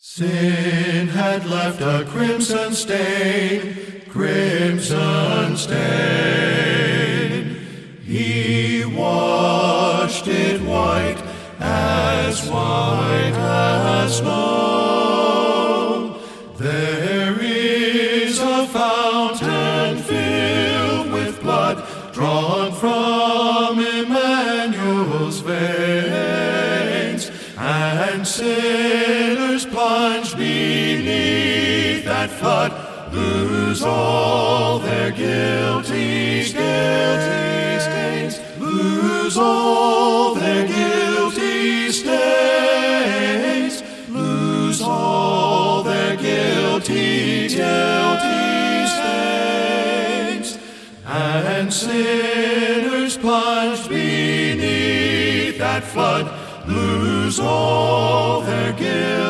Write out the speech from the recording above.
Sin had left a crimson stain, crimson stain. He washed it white as snow. There is a fountain filled with blood, drawn from Emmanuel's veins, and sinners plunged beneath that flood lose all their guilty stains, lose all their guilty stains, lose all their guilty stains, and sinners plunged beneath that flood lose all their guilty